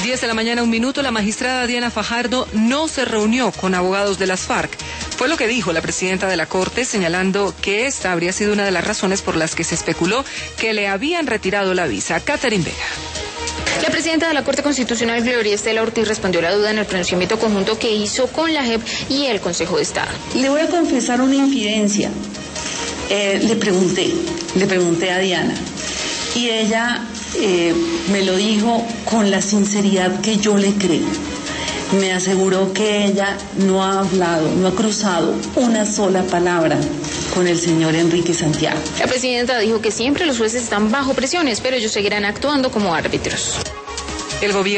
10 de la mañana, 1 minuto, la magistrada Diana Fajardo no se reunió con abogados de las FARC. Fue lo que dijo la presidenta de la Corte, señalando que esta habría sido una de las razones por las que se especuló que le habían retirado la visa. Catherine Vega. La presidenta de la Corte Constitucional, Gloria Estela Ortiz, respondió la duda en el pronunciamiento conjunto que hizo con la JEP y el Consejo de Estado. Le voy a confesar una infidencia. Le pregunté a Diana y ella me lo dijo con la sinceridad que yo le creo. Me aseguró que ella no ha hablado, no ha cruzado una sola palabra con el señor Enrique Santiago. La presidenta dijo que siempre los jueces están bajo presiones, pero ellos seguirán actuando como árbitros. El gobierno